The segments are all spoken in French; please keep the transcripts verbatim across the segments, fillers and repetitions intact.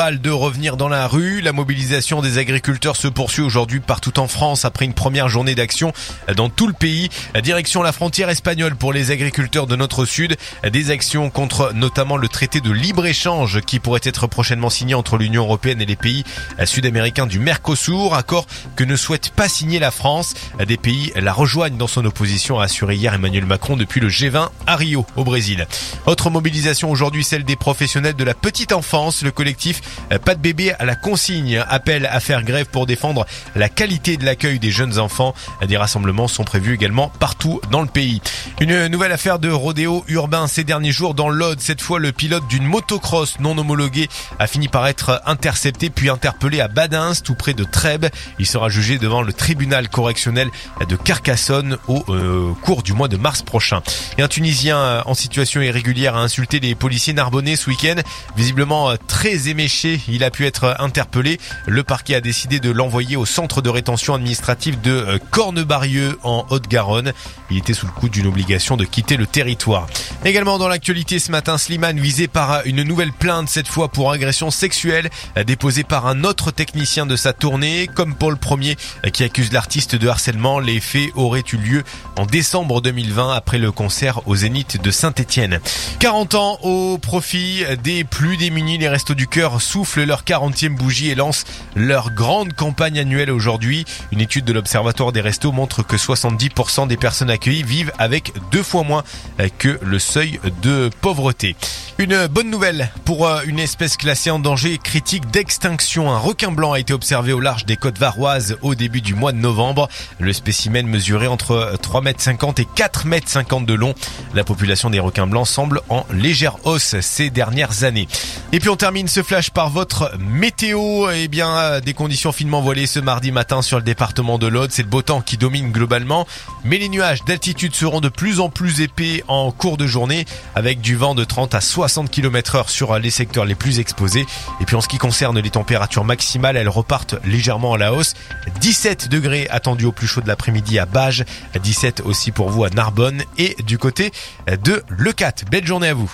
général de revenir dans la rue. La mobilisation des agriculteurs se poursuit aujourd'hui partout en France après une première journée d'action dans tout le pays. Direction la frontière espagnole pour les agriculteurs de notre sud. Des actions contre notamment le traité de libre-échange qui pourrait être prochainement signé entre l'Union européenne et les pays sud-américains du Mercosur, accord que ne souhaite pas signer la France. Des pays la rejoignent dans son opposition, a assuré hier Emmanuel Macron depuis le G vingt à Rio, au Brésil. Autre mobilisation aujourd'hui, celle des professionnels de la petite enfance. Le collectif Pas de bébé à la consigne appelle à faire grève pour défendre la qualité de l'accueil des jeunes enfants. Des rassemblements sont prévus également partout dans le pays. Une nouvelle affaire de rodéo urbain ces derniers jours dans l'Aude. Cette fois, le pilote d'une motocross non homologuée a fini par être intercepté puis interpellé à Badins, tout près de Trèbes. Il sera jugé devant le tribunal correctionnel de Carcassonne au euh, cours du mois de mars prochain. Et un Tunisien en situation irrégulière a insulté les policiers narbonnais ce week-end. Visiblement très éméché, il a pu être interpellé. Le parquet a décidé de l'envoyer au centre de rétention administrative de Cornebarieux en Haute-Garonne. Il était sous le coup d'une obligation de quitter le territoire. Également dans l'actualité ce matin, Slimane visé par une nouvelle plainte, cette fois pour agression sexuelle, déposée par un autre technicien de sa tournée. Comme Paul Premier qui accuse l'artiste de harcèlement, les faits auraient eu lieu en décembre deux mille vingt après le concert au Zénith de Saint-Étienne. quarante ans au profit des plus démunis. Les Restos du Cœur soufflent leur quarantième bougie et lancent leur grande campagne annuelle aujourd'hui. Une étude de l'Observatoire des Restos montre que soixante-dix pour cent des personnes accueillies vivent avec deux fois moins que le seuil de pauvreté. Une bonne nouvelle pour une espèce classée en danger critique d'extinction. Un requin blanc a été observé au large des côtes varoises au début du mois de novembre. Le spécimen mesurait entre trois mètres cinquante et quatre mètres cinquante de long. La population des requins blancs semble en légère hausse ces dernières années. Et puis on termine ce flash par votre météo. Eh bien, des conditions finement voilées ce mardi matin sur le département de l'Aude. C'est le beau temps qui domine globalement. Mais les nuages d'altitude seront de plus en plus épais en cours de journée avec du vent de trente à soixante kilomètres heure sur les secteurs les plus exposés. Et puis en ce qui concerne les températures maximales, elles repartent légèrement à la hausse. dix-sept degrés attendus au plus chaud de l'après-midi à Bages, dix-sept aussi pour vous à Narbonne et du côté de Leucate. Belle journée à vous.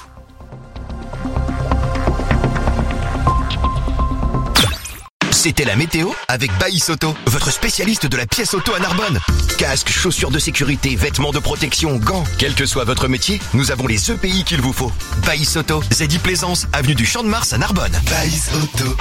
C'était la météo avec Baïs Auto, votre spécialiste de la pièce auto à Narbonne. Casques, chaussures de sécurité, vêtements de protection, gants. Quel que soit votre métier, nous avons les E P I qu'il vous faut. Baïs Auto, Zeddy Plaisance, avenue du Champ de Mars à Narbonne. Baïs Auto.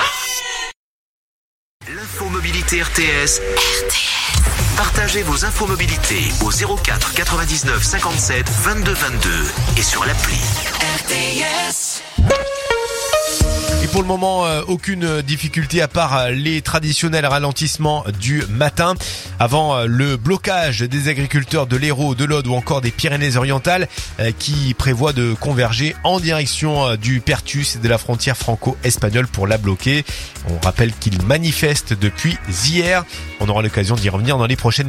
L'infomobilité R T S. R T S. Partagez vos infomobilités au zéro quatre quatre-vingt-dix-neuf cinquante-sept vingt-deux vingt-deux et sur l'appli. R T S. Et pour le moment, euh, aucune difficulté à part les traditionnels ralentissements du matin. Avant euh, le blocage des agriculteurs de l'Hérault, de l'Aude ou encore des Pyrénées-Orientales euh, qui prévoient de converger en direction euh, du Perthus et de la frontière franco-espagnole pour la bloquer. On rappelle qu'ils manifestent depuis hier. On aura l'occasion d'y revenir dans les prochaines